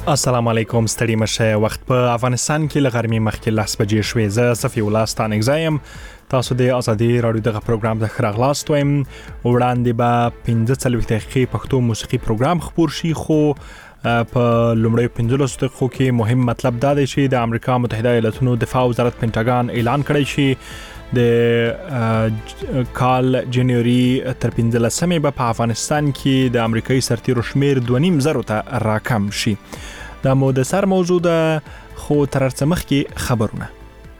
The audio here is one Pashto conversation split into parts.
السلام علیکم ستړي مشه وخت په افغانستان کې لغرمې مخکې 10 بجې شوې زه صفي الله ستانک زایم تاسو د ازادي رادیو دغه پروګرام د خراغلاست وایم وړاندې به 15 دقیقې پښتو موسیقي پروګرام خبر شي خو په لومړی 15 دقیقو کې مهم مطلب دا دی چې د امریکا متحده ایالاتونو دفاع وزارت پینټاګان اعلان کړی شي د کال جنوري تر 15مې په افغانستان کې د امریکایي سرتیرو شمیر 2.5 ته راکم شي دا مو د سر موضوع ده خو تر څه مخکې خبرونه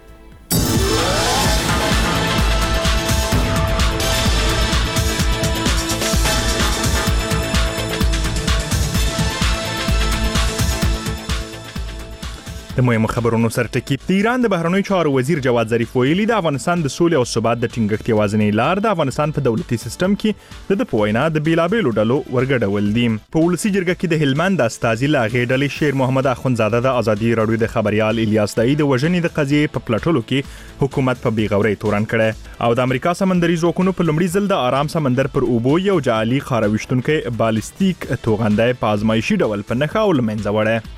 د مهمو خبرونو سرټکی د ایران د بهرنیو چارو وزیر جواد ظریف ویلي د افغانستان د سولې او ثبات د ټینګښت یوازینۍ لار د افغانستان په دولتي سیستم کې د پوینا د بیلابېلو ډلو ورګډول دي په ولسی جرګه کې د هلمند د استازي لاغې ډلې شیر محمد اخونزاده د ازادي رادیو د خبريال الیاس دای د وژنې د قضیې په پلټلو کې حکومت په بیغوري تورن کړي او د امریکا سمندري ځواکونو په لومړي ځل د آرام سمندر پر اوبو یو جعلي خارويشتونکو بالستیک توغندای په ازمایشي ډول په نخاو لمنځه وړه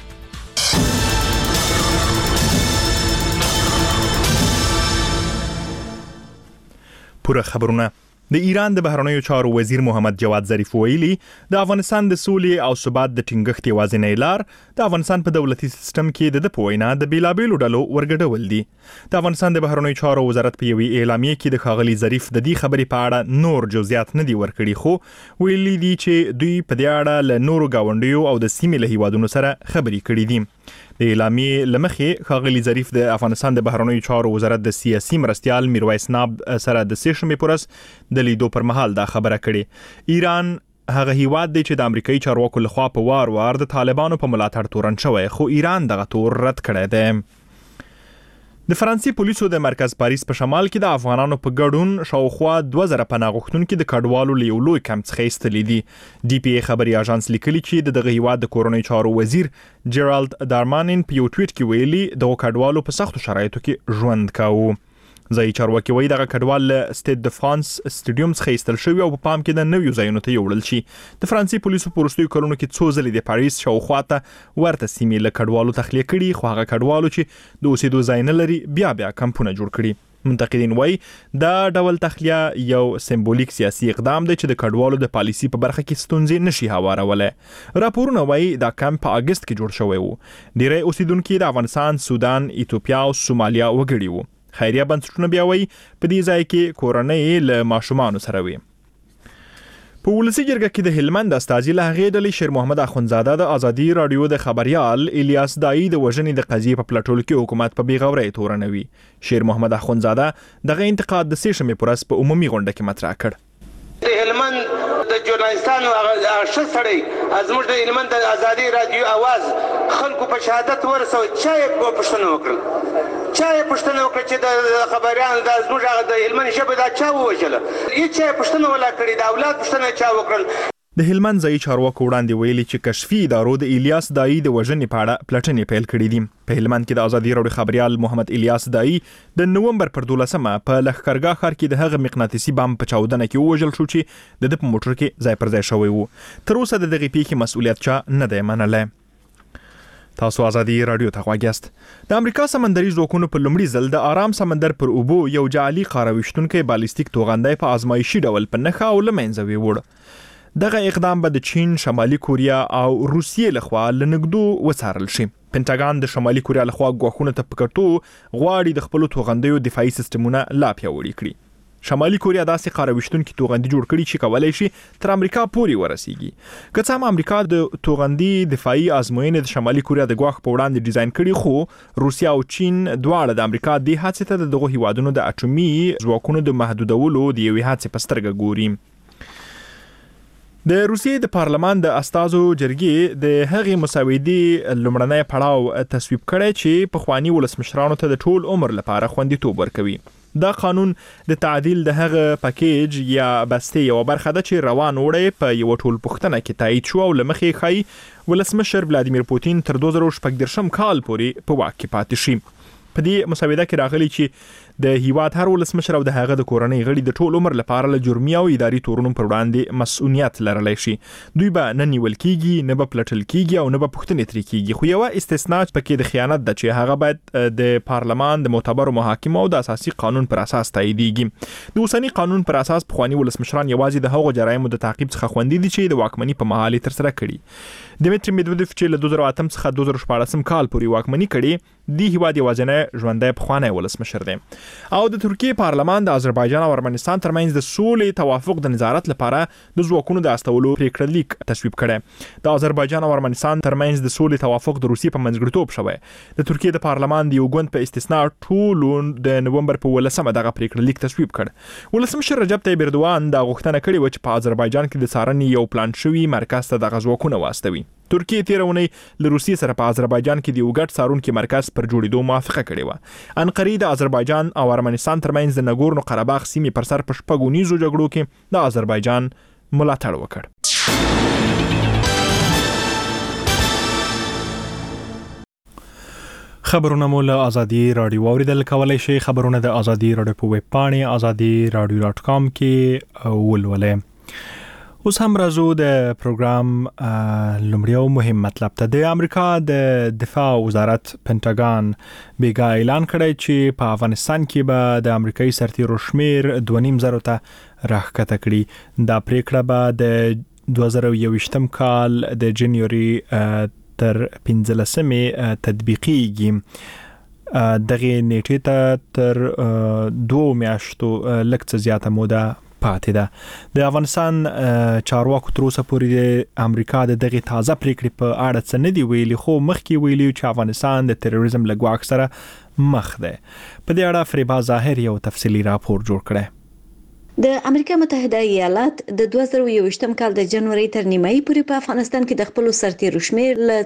پوره خبرونه د ایران د بهرنیو چارو وزیر محمد جواد ظریف ویلي د افغانستان د سولې او ثبات د ټینګښت یوازینۍ لار د افغانستان په دولتي سیستم کې د پوینا د بیلابېلو ډلو ورګډول دي د افغانستان د بهرنیو چارو وزارت په یوې اعلامیه کې د ښاغلي ظریف د دې خبرې په اړه نور جزئیات نه دي ورکړي خو ویلي دي چې دوی په دې اړه له نورو گاونډیو او د سیمې له هیوادونو سره خبرې کړې دي د اعلامیې لمخې ښاغلي ظریف د افغانستان د بهرنیو چارو وزارت د سیاسي مرستيال میرویس ناب سره د سیشنې پورس د لیدو پر مهال دا خبره کړې ایران هغه هیواد دی چې د امریکایي چارواکو لخوا په وار د طالبانو په ملاتړ تورن شوی خو ایران دغه تور رد کړی دی د فرانسې پولیسو د مرکز پاریس په شمال کې د افغانانو په ګډون شاوخوا 2000 پناه غوښتونکو د کډوالو لیولوي کمپ څخه ایستلې دي ډي پی ای خبري اژانس لیکلي چې دغه هیواد د کورونی چارو وزیر جیرالد دارمانین په یو ټویټ کې ویلي د کډوالو په سختو شرایطو کې ژوند کاوه ځای چارواکي وایي دغه کډوال سټیټ د فرانس سټیډیوم څخه ایستل شوی او په پام کې د نویو ځایونو ته یوړل شي د فرانسې پولیسو په وروستیو کلونو کې څو ځلې د پاریس شاوخوا ته ورته سیمې له کډوالو تخلیه کړي خو هغه کډوالو چې د اوسېدو ځای نه لري بیا کمپونه جوړ کړي منتقدین وایي دا ډول تخلیه یو سمبولیک سیاسي اقدام دی چې د کډوالو د پالیسي په برخه کې ستونزې نشي هوارولای راپورونه وایي دا کمپ په اگست کې جوړ شوی وو ډیری اوسیدونکو د افغانستان سودان ایتوپیا او سومالیا وګړي وو خیریه بنسټونه بیا وایي په دې ځای کې کورنۍ له ماشومانو سره وي په ولسی جرګه کې د هلمند استازي لاغې ډلې شیر محمد اخونزاده د ازادي رادیو د خبريال الیاس دای د وژنې د قضیې په پلټلو کې حکومت په بیغوري تورنوي شیر محمد اخونزاده دغه انتقاد د سیشنې پورس په عمومي غونډه کې مطرح کړ د هلمند د ژورنالستانو هغه سړی زموږ د هلمند د ازادي رادیو आवाज خلکو په شهادت ورسو چا یې پوښتنه وکړه چې د خبريان د زموږ د هلمند شبه دا چا ووجله هیڅ پوښتنه ولا کړی د اولاد پوښتنه چا وکړل د هلمند ځای چارواکو وړاندې ویلي چې کشفي ادارو د الیاس دای د وژنې په اړه پلټنې پیل کړې دي په هلمند کې د ازادي رادیو خبريال محمد الیاس دای د نومبر پر 12مه په لښکرګاه ښار کې د هغه مقناطیسي بم په چاودنه کې وژل شو چې د په موټر کې ځای پر ځای شوی وو تر اوسه د دغه پیښې مسؤلیت چا نه دی منلی تاسو ازادي رادیو ته غواګست د امریکا سمندري ځواکونو په لومړي ځل د آرام سمندر پر اوبو یو جعلي خارويشتونکو بالستیک توغندای په ازمایشي ډول په نخاو لمنځه وړ دغه اقدام به د چین شمالي کوریا او روسیې لخوا لنګدو وڅارل شي پینټاګان د شمالي کوریا لخوا غوښونه ته پکړتو غواړي د خپل توغندیو دفاعي سیستمونه لا پیاوړي کړي شمالي کوریا داسې خارويشتونکو توغندي جوړ کړي چې کولای شي تر امریکا پورې ورسیږي که څه هم امریکا د توغندي دفاعي ازموینې د شمالي کوریا د غوښ په وړاندې ډیزاین کړي خو روسیا او چین دواړه د امریکا د هڅې ته دغه هیوادونو د اټومي ځواکونو د محدودولو د یوې هڅې په سترګه ګوري د روسیې د پارلمان د استازو جرګې د هغې مسودې لومړنی پړاو تصویب کړی چې په خواني ولسمشرانو ته د ټول عمر لپاره خوندیتوب ورکوي دا قانون د تعدیل د هغه پکیج یا بستې یو برخه ده چې روان وړي په یو ټول پښتنه کې تایید شو او لمخې خای ولسمشر ولادیمیر پوتین تر 2014 کال پورې په واک کې پاتې شي په دې مسوده کې راغلي چې د هیواد هر ولسمشر او د هغه د کورنۍ غړي د ټول عمر لپاره له جرمي او اداري تورونو پر وړاندې مسؤلیت لرلی شي. دوی به نه نیول کیږي، نه به پلټل کیږي او نه به پوښتنې ترې کیږي. خو یو استثناء پکې د خیانت ده چې هغه باید د پارلمان د معتبرو محاکمو او د اساسي قانون پر اساس تاییدېږي. د اوسنی قانون پر اساس پخوانی ولسمشران یوازې د هغو جرایمو د تعقیب څخه خوندي دي چې د واکمنۍ په مهال یې ترسره کړي. دمیټری میدودیف چې له 2008 څخه 2014 کال پورې واکمنۍ کړي، دی هیواد یوازینی ژوندی پخوانی ولسمشر دی. او د ترکیه پارلمان د آذربایجان او ارمنستان ترمنځ د سولې توافق د نظارت لپاره د ځواکونو د استولو پریکړه لیک تصویب کړي. د آذربایجان او ارمنستان ترمنځ د سولې توافق د روسیې په منځګړیتوب شوی. د ترکیه د پارلمان د یو ګوند په استثناء ټول د نومبر په 18 دغه پریکړه لیک تصویب کړ. ولسمشر رجب طیب اردوغان د غوښتنه کړې و چې په آذربایجان کې د څارنې یو پلان شوی مرکز ته د ځواکونه واستوي. ترکیه تیر اونۍ له روسیې سره په آذربایجان کې د یو ګډ څارونکي مرکز پر جوړېدو موافقه کړې وه. انقرې د آذربایجان او ارمنستان ترمنځ د نګورنو قرهباغ سیمې پر سر په شپږ اونیزو جګړو کې د آذربایجان ملاتړ وکړ. خبرونه مو له آزادي رادیو اوریدل کولای شئ. خبرونه د آزادي رادیو په ویب پاڼې azadi.radio.com کې ولولئ. اوس هم راځو د پروګرام لومړی او مهم مطلب ته. د امریکا د دفاع وزارت پنټاګان بیګا اعلان کړی چې په افغانستان کې به د امریکایي سرتیرو شمیر 2.5 ته راښکته کړي. دا پریکړه به د 2021 کال د جنوري تر 15 تطبیقیږي. دغه نیټې ته تر 2 میاشتو لږ څه زیاته موده پاتې ده. د افغانستان چارواکو تر اوسه پورې د امریکا د دغه تازه پریکړې په اړه څه نه دی ویلي، خو مخکې ویلي چې افغانستان د تروریزم له ګواښ سره مخ دی. په دې اړه فریبا ظاهر یو تفصیلی راپور جوړ کړی. د امریکا متحده ایالات د 2021 کال د جنوري تر نیمایي پورې په افغانستان کې د خپل سرتیرو شمیر له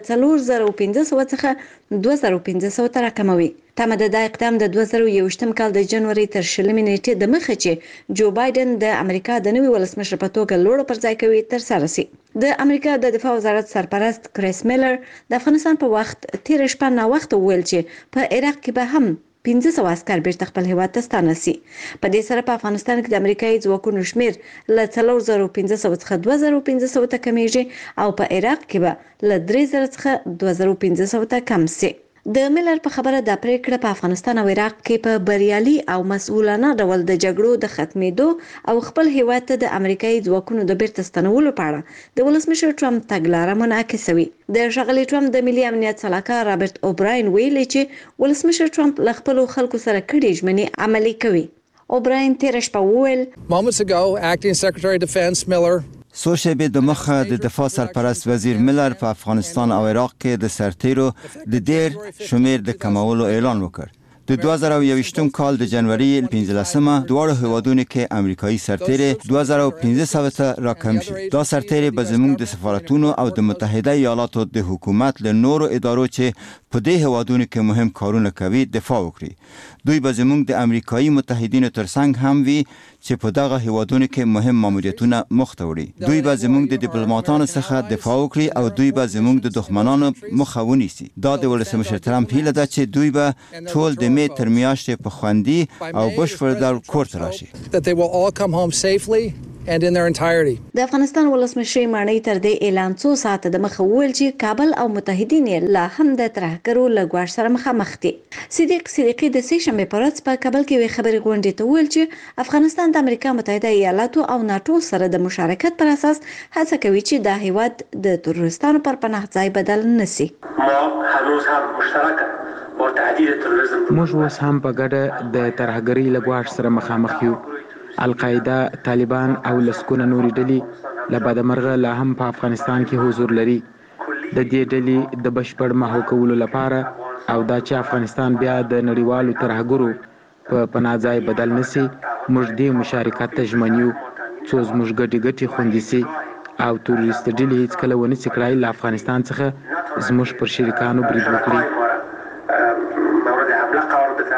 4500 څخه 2500 ته راکموي. تمه ده د اقدام د 2021 کال د جنوري تر 20 نیټې د مخه چې جو بایدن د امریکا د نوي ولسمشر په توګه لوړ پر ځای کوي تر سره سي. د امریکا د دفاع وزارت سرپرست کریس میلر د افغانستان په وخت تیر شپه نا وخت ویل چې په عراق کې به هم 1500 عسكر بیرته خپل هیواد ته ستانه سي. په دې سره په افغانستان کې د امریکایي ځواکونو شمیر له 4500 څخه 2500 ته کمیږي او په عراق کې به له 3000 څخه 2500 ته کم سي. د میلر په خبره د پریکړه په افغانستان او عراق کې په بریالي او مسؤلانه ډول د جګړو د ختمېدو او خپل هیواد ته د امریکایي ځواکونو د بیرته ستنولو په اړه د ولسمشر ټرمپ تګلاره منعکسوي. د ښاغلي ټرمپ د ملي امنیت سلاکار رابرټ اوبراین ویلي چې ولسمشر ټرمپ له خپل خلکو سره کړي ژمنې عملي کوي. اوبراین تیر شپه وویل Moments ago, Acting Secretary of Defense Miller څو شېبې د مخه د دفاع سرپرست وزیر میلر په افغانستان او عراق کې د سرتیرو د ډېر شمیر د کمولو اعلان وکړ. د 2021 کال د جنوري 15 دواړو هیوادونو کې امریکایي سرتیري 2500 ته راکم شي. دا سرتیري به زموږ د سفارتونو او د متحده ایالاتو د حکومت له نورو ادارو چې په دې هیوادونو کې مهم کارونه کوي دفاع وکړي. دوی به زموږ د امریکایي متحدینو ترڅنګ هم وي چې په دغه هیوادونو کې مهم ماموریتونه مخته وړي. دوی به زموږ د ډیپلوماټانو څخه دفاع وکړي او دوی به زموږ د دښمنانو مخه ونیسي. دا د ولسمشر ترامپ هیله ده چې دوی به ټول د می تر میاشتې په خوندي او بشپړ ډول کور ته راشي. that they will all come home safely and in their entirety. د افغانستان ولسمشر مانی تر دې اعلان څو ساعت د مخه ویل چې کابل او متحدین لا هم د ترهګرو لګوار سره مخامخ دي. صدیق صدیقی د سې شنبه په ورځ په کابل کې وی خبري غونډې ته ویل چې افغانستان د امریکا متحده ایالاتو او ناتو سره د مشارکت پر اساس هڅه کوي چې د هیواد د تروریستانو پر پناه ځای بدل نشي. ما هنوز هم مشترکه با تهدید تروریسم. موږ اوس هم په ګډه د ترهګرۍ لګوار سره مخامخ یو. القاعده، طالبان او لسکونه نورې ډلې له بدمرغه لا هم په افغانستان کې حضور لري. د دې ډلې د بشپړ محو کولو لپاره او دا چې افغانستان بیا د نړیوالو ترهګرو په پناه ځای بدل نشي، موږ دې مشارکت ته ژمن یو څو زموږ ګټې خوندي سي او تروریست ډلې هیڅکله ونه سي کړای له افغانستان څخه زموږ پر شریکانو برید وکړي.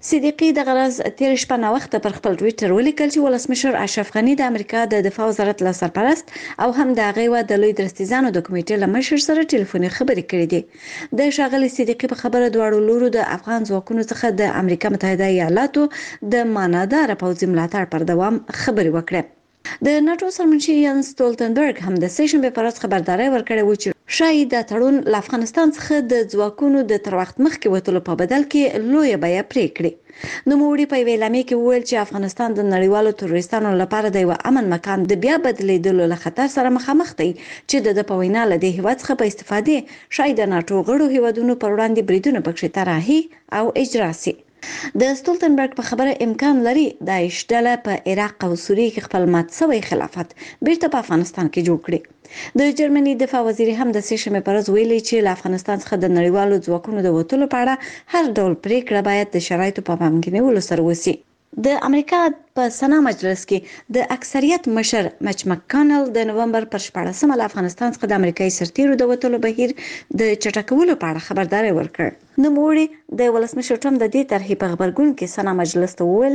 صدیقی د غرض تیر شپه نه وخت پر خپل ټویټر ولیکل چې ولسمشر اشرف غنی د امریکا د دفاع وزارت له سرپرست او هم د هغې د لوی درستیزانو د کمیټې له مشر سره ټلیفوني خبرې کړې دي. د ښاغلي صدیقی په خبره دواړو لورو د افغان ځواکونو څخه د امریکا متحده ایالاتو د مانادار پوځي ملاتړ پر دوام خبرې وکړې. د ناتو سرمنشي ینس ستولتنبرګ هم د سېشنبې پر ورځ خبرداري ورکړې و چې شاید د تړون له افغانستان څخه د ځواکونو د تر وخت مخکې وتلو په بدل کې لوی بیه پرې کړې. نوموړي په یوې اعلامیه کې وویل چې افغانستان د نړیوالو تروریستانو لپاره د یو امن مکان د بیا بدلیدلو له خطر سره مخامخ دی چې د په وینا له دې هیواد څخه په استفادې شاید د ناتو غړو هیوادونو پر وړاندې بریدونه پکښې طراحي او اجرا شي. د ستولتنبرګ په خبره امکان لري داعش ډله په عراق او سوریه کې خپل مات شوی خلافت بیرته په افغانستان کې جوړ کړي. د جرمني دفاع وزیر هم د سېشنبې پر ورځ ویلي چې له افغانستان څخه د نړیوالو ځواکونو د وتلو په اړه هر ډول پریکړه باید د شرایطو په پام کې نیولو سره وشي. د امریکا په سنا مجلس کې د اکثریت مشر مچ مکانل د نومبر پر 14مه له افغانستان څخه د امریکایي سرتیرو د وتلو بهیر د چټکولو په اړه خبرداري ورکړ. نوموړي د ولسمشر ټرمپ د دې طرحې په خبرګون کې سنا مجلس ته وویل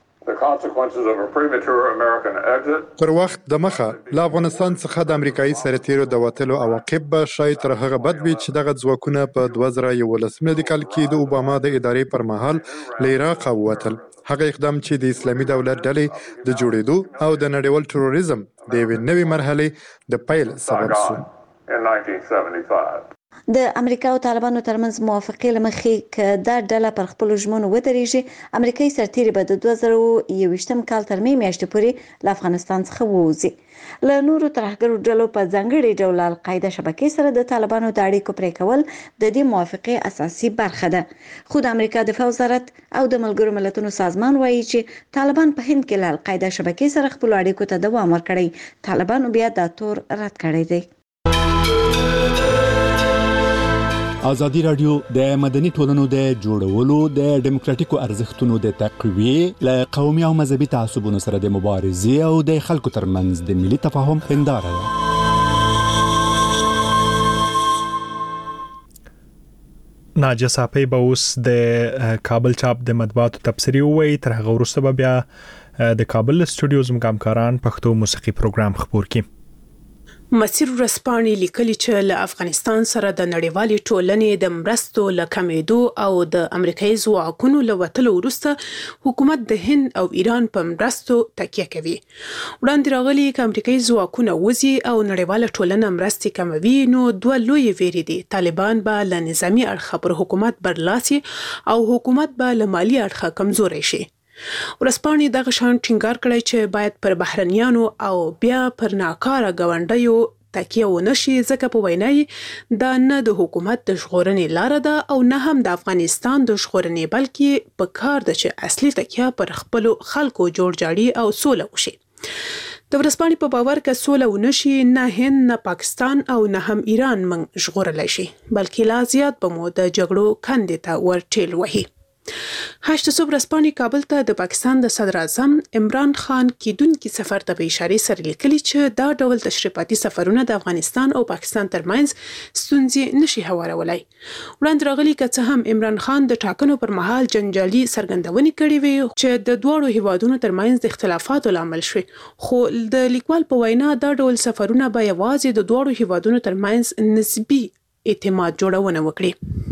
پر وخت د مخه له افغانستان څخه د امریکایي سرتیرو د وتلو عواقب به شاید تر هغه بد وي چې دغه ځواکونه په 2011 میلادي کال کې د اوباما د ادارې پر مهال له عراق ووتل. هغه اقدام چې د اسلامي دولت ډلې د جوړېدو او د نړیوال تروریزم د یوې نوې مرحلې د پیل سبب شو. د امریکا او طالبانو ترمنځ موافقې لمخې ک دا ډله پر خپل ژمنو ودرېږي امریکایي سرتیري به د 2021 کال تر مې میاشتې پورې له افغانستان څخه ووځي. له نورو ترهګرو ډلو په ځانګړي ډول القاعده شبکې سره د طالبانو د اړیکو پرې کول د دې موافقې اساسي برخه ده. خو د امریکا دفاع وزارت او د ملګرو ملتونو سازمان وایي چې طالبان په هند کې له القاعده شبکې سره خپل اړیکو ته دوام ورکړي. طالبانو بیا دا تور رد کړی دی. ازادي راډیو د مدني ټولنو د جوړولو د ډیموکراتیکو ارزښتونو د تقویې له قومي او مذهبي تعصبونو سره د مبارزې او د خلکو ترمنځ د ملي تفاهم هنداره ده. ناجیه صافی به اوس د کابل چاپ د مطبوعاتو تبصري وایي. تر هغه وروسته به بیا د کابل سټوډیوز مقامکاران پښتو موسیقي پروګرام خبر کړي. مسیر ورځپاڼې لیکلي چې له افغانستان سره د نړیوالې ټولنې د مرستو له کمېدو او د امریکایي ځواکونو له وتلو وروسته حکومت د هند او ایران په مرستو تکیه کوي. وړاندې راغلي چې امریکایي ځواکونه وځي او نړیواله ټولنه مرستې کموي نو دوه لوی ویرې دي. طالبان به له نظامی اړخه پر حکومت برلاسي او حکومت به له مالی اړخه کمزوري شي. ورځپاڼې دغه شان ټینګار کړی چې باید پر بهرنیانو او بیا پر ناکاره ګاونډیو تکیه ونشي ځکه په وینا یې دا نه د حکومت د ژغورنې لاره ده او نه هم د افغانستان د ژغورنې بلکې په کار ده چې اصلي تکیه پر خپلو خلکو جوړ جاړي او سوله وشي. د ورځپاڼې په باور که سوله ونشي نه هند نه پاکستان او نه هم ایران موږ ژغورلی شي بلکې لا زیات به مو د جګړو کندې ته ورټیل وهي. هشت صبح ورځپاڼې کابل ته د پاکستان د صدر اعظم عمران خان کیدونکي سفر ته په اشارې سره لیکلي چې دا ډول تشریفاتي سفرونه د افغانستان او پاکستان ترمنځ ستونزې نشي هوارولی. وړاندې راغلي که څه هم عمران خان د ټاکنو پر مهال جنجالي څرګندونې کړې وي چې د دواړو هیوادونو ترمنځ د اختلافاتو لامل شوي خو د لیکوال په وینا دا ډول سفرونه به یوازې د دواړو هیوادونو ترمنځ نسبي اعتماد جوړونه وکړي.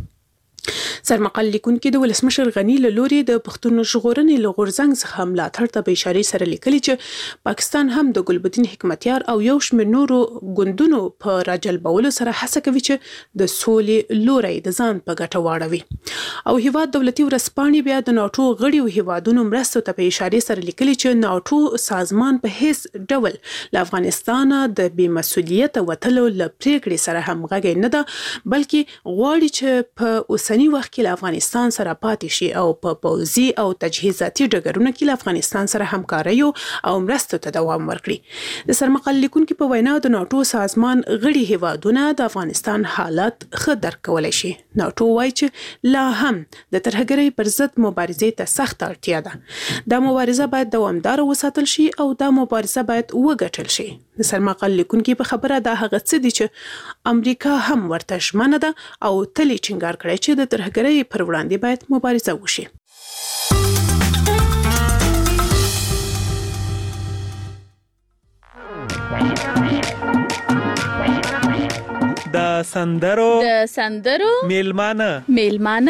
سرمقال لیکونکي د ولسمشر غنی له لوري د پښتون ژغورنې له غورځنګ څخه ملاتړ ته په اشارې سره لیکلي چې پاکستان هم د ګلبدین حکمتیار او یو شمېر نورو ګوندونو په راجلبولو سره هڅه کوي چې د سولې لوری د ځان په ګټه واړوي او هیواد دولتي ورځپاڼې بیا د ناټو غړیو هیوادونو مرستو ته په اشارې سره لیکلي چې ناټو سازمان په هیڅ ډول له افغانستان د بې مسؤلیته وتلو له پریکړې سره همغږی نه ده بلکې غواړي چې په اوسني وخت کې له افغانستان سره پاتې شي او په پوځي او تجهیزاتي ډګرونو کې له افغانستان سره همکاري او مرستو ته دوام ورکړي. د سرمقال لیکونکي په وینا د ناټو سازمان غړي هیوادونه د افغانستان حالت ښه درک کولی شي. ناټو وایي چې لا هم د ترهګرۍ پر ضد مبارزې ته سخت اړتیا ده. دا مبارزه باید دوامداره وساتل شي او دا مبارزه باید وګټل شي. د سرمقال لیکونکي په خبره دا هغه څه دي چې امریکا هم ورته ژمنه ده او تل یې ټینګار کړی چې د ترهګرۍ پر وړاندې باید مبارزه وشي. د سندرو میلمانه